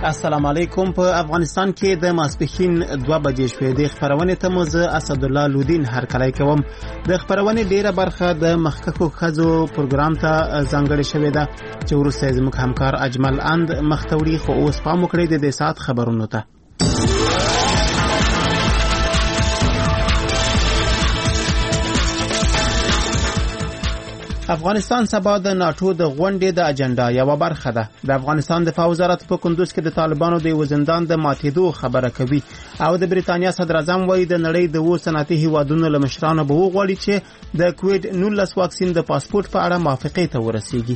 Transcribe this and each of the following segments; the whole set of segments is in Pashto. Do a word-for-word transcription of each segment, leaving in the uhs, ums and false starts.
السلام علیکم. په افغانستان کې د ماسپښین دوه بجې شوې. د خبرونې ته مو زه اسدالله لودین هرکلی کوم. د خبرونې ډیره برخه د مخکښو ښځو پروګرام ته ځانګړې شوې ده چې وروسته زموږ همکار اجمل اند مخته وړي، خو اوس پام وکړئ د دې ساعت خبرونو ته. افغانستان سبا د ناتو د غونډې د اجنډا یوه برخه ده. د افغانستان دفاع وزارت په کندوز کې د طالبانو د یو زندان د ماتېدو خبره کوي او د بریتانیا صدر اعظم وایي د نړۍ د اوو صنعتي هیوادونو له مشرانو به وغواړي چې د کووډ نولس واکسین د پاسپورت په اړه موافقې ته ورسیږي.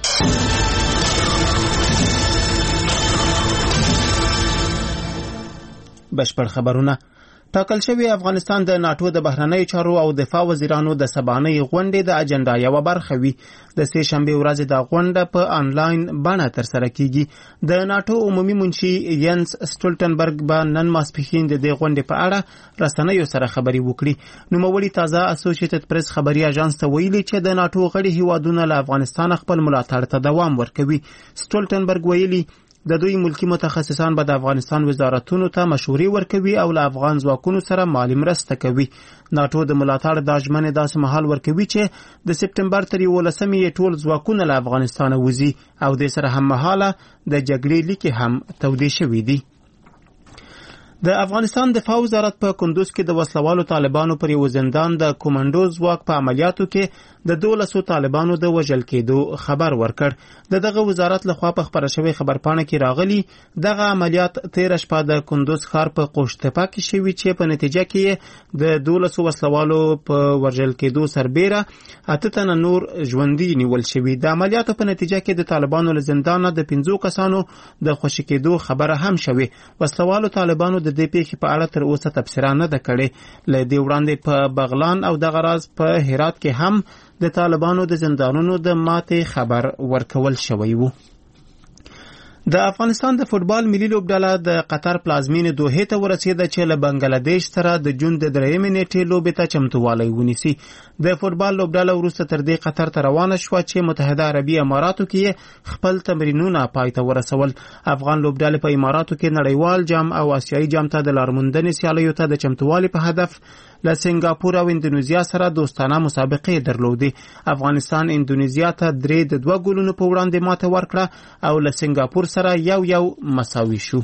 بشپړ خبرونه. ټاکل شوی افغانستان د ناتو د بهرنیو چارو او دفاع وزیرانو د سبانۍ غونډې د اجنډا یوه برخه وي. د سې شنبې ورځې د غونډه په آنلاین بڼه ترسره کیږي. د ناتو عمومي منشي ینس سټولټنبرګ به نن ماسپښین د دې غونډې په اړه رسنیو سره خبرې وکړي. نوموړي تازه اسوسییټډ پریس خبري اژانس ته ویلي چې د ناتو غړي هیوادونه له افغانستان خپل ملاتړ ته دوام ورکوي. سټولټنبرګ ویلي د دوی ملکی متخصصان به د افغانستان وزارتونو ته مشورې ورکوي او له افغان ځواکونو سره مالي مرسته کوي. ناتو د ملاتړ د ژمنې داسې مهال ورکوي چې د سپټمبر تر یولسمې یې ټول ځواکونه له افغانستانه وځي او د سره هم مهاله د جګړې لیکې هم تودې شوي دي. د افغانستان دفاع وزارت په کندوز کې د وسلوالو طالبانو پر یو زندان د کومنډو ځواک په عملیاتو کې د دولسو طالبانو د وژل کېدو خبر ورکړ. د دغه وزارت لخوا په خبره شوی خبرپاڼه کې راغلی دغه عملیات تېره شپه د کندوز ښار په قوشتپه کې شوي چې په نتیجه کې د دولسو وسلوالو په وژل کېدو سربیره اته تنه نور ژوندي نیول شوي. د عملیاتو په نتیجه کې د طالبانو له زندانه د پنځو کسانو د خوشي کېدو خبره هم شوې. وسلوالو طالبانو د دې پیښې په اړه تر اوسه تبصره نه ده کړې. له دې وړاندې په بغلان او دغه راز په هرات کې هم د طالبانو د زندانونو د ماتې خبر ورکول شوی وو. د افغانستان د فوټبال ملي لوبډله د قطر پلازمینې دوحې ته ورسېده چې له بنګلادیش سره د جون د درېیمې نیټې لوبې ته چمتووالی ونیسي. د فوټبال لوبډله وروسته تر دې قطر ته روانه شوه چې متحده عربي اماراتو کې خپل تمرینونه پای ته ورسول. افغان لوبډلې په اماراتو کې نړیوال جام او آسیایي جام ته د لارموندنې سیالیو ته د چمتووالي په هدف له سنگاپور او اندونیزیا سره دوستانه مسابقې درلودې. افغانستان اندونیزیا ته درې د دوه ګولونو په وړاندې ماته ورکړه او له سنگاپور سره یو یو مساوي شو.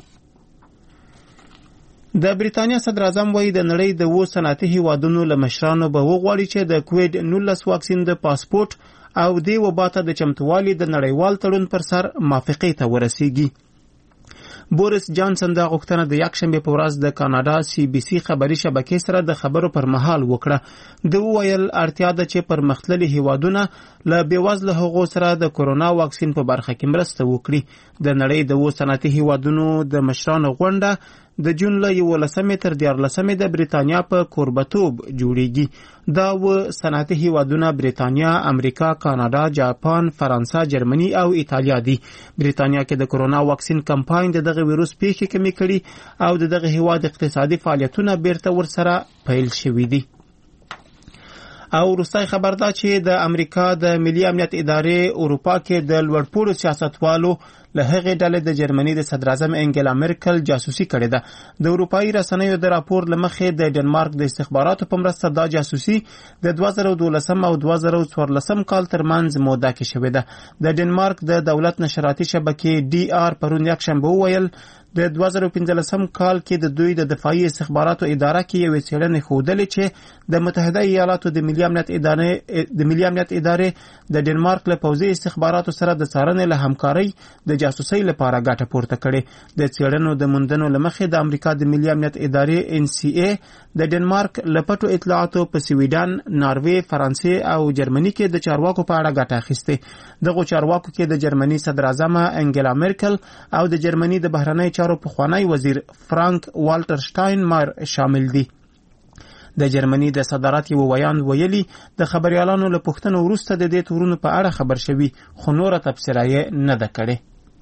د بریتانیا صدر اعظم وایي د نړۍ د اوو صنعتي هیوادونو له مشرانو به وغواړي چې د کووډ نولس واکسین د پاسپورت او دې وبا ته د چمتووالي د نړیوال تړون پر سر موافقې ته ورسیږي. بوریس جانسن دا غوښتنه د یکشنبې په ورځ د کاناډا سی بي سي خبري شبکې سره د خبرو پر مهال وکړه. د وویل اړتیا ده چې پرمختللي هیوادونه له بېوزله هغو سره د کورونا واکسین په برخه کې مرسته وکړي. د نړۍ د اوو صنعتي هیوادونو د مشرانو غونډه د جون له یولسمې تر دیارلسمې د بریتانیا په کوربتوب جوړیږي. دا اووه صنعتي هیوادونه بریتانیا، امریکا، کاناډا، جاپان، فرانسه، جرمني او ایتالیا دي. بریتانیا کې د کورونا واکسین کمپاین د دغه ویروس پیښې کمې کړي او د دغه هیواد اقتصادي فعالیتونه بیرته ورسره پیل شوي دي. او وروستی خبر دا چې د امریکا د ملي امنیت ادارې اروپا کې د لوړپوړو سیاستوالو له هغې ډلې د جرمني د صدر اعظم انګلا مرکل جاسوسي کړې ده. د اروپایي رسنیو د راپور له مخې د ډنمارک د استخباراتو په مرسته دا جاسوسي د دوه زره دولسم او دوه زره څوارلسم کال ترمنځ موده کې شوې ده. د ډنمارک د دولت نشراتي شبکې ډي آر پرون یکشنبه وویل د دوه زره پنځلسم کال کې د دوی د دفاعي استخباراتو اداره کې یوې څېړنې ښودلې چې د متحده ایالاتو د ملي امنیت ادارې د ملي امنیت ادارې د ډنمارک له پوځي استخباراتو سره د څارنې له همکارۍ د جاسوسۍ لپاره ګټه پورته کړې. د څېړنو د موندنو له مخې د امریکا د ملي امنیت ادارې ان سی ای د ډنمارک له پټو اطلاعاتو په سویډن، ناروې، فرانسې او جرمني کې د چارواکو په اړه ګټه اخیستې. دغو چارواکو کې د جرمني صدر اعظم انګلا مرکل او د جرمني د بهرنی چارو پخوانی وزیر فرانک والټر شټاینمایر شامل دي. د جرمني د صدارت یو ویان ویلي د خبريالانو له پوښتنو وروسته د دې تورونو په اړه خبر شوي، خو نوره تبصره یې نه ده کړې.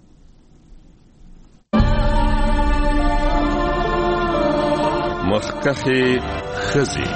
مخکخي خزي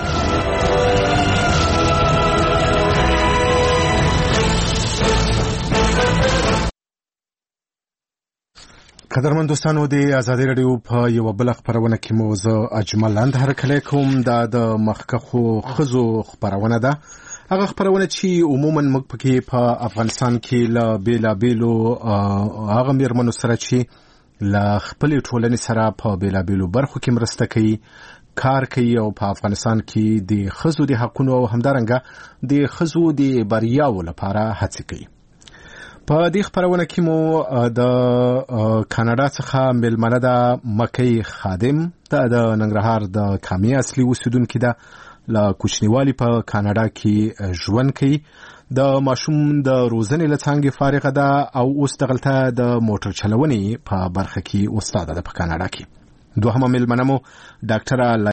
قدرمن دوستانو د ازادي رادیو په یو بل خبرونه کې مو زه اجمل لاند هرکلی کوم دا د مخکخو خزو خبرونه ده هغه خبرونه چې عموما موږ پکې په افغانستان کې له بیلابیلو هغه میرمنو سره چې له خپلې ټولنې سره په بیلابیلو برخو کې مرسته کوي کار کوي او په افغانستان کې د خزو د حقونو او همدارنګه د خزو د بریاو لپاره هڅې کوي. په دې خبرونه کې مو د کاناډا څخه ملمنه ده مکۍ خادم د ننګرهار د کامې اصلي اوسیدونکې ده له کوچنیوالي په کاناډا کې ژوند کوي د ماشوم د روزنې له څانګې فارغه ده او اوس دغلته د موټر چلونې په برخه کې استاده ده په کاناډا کې. دوهمه ملمنه مو ډاکټره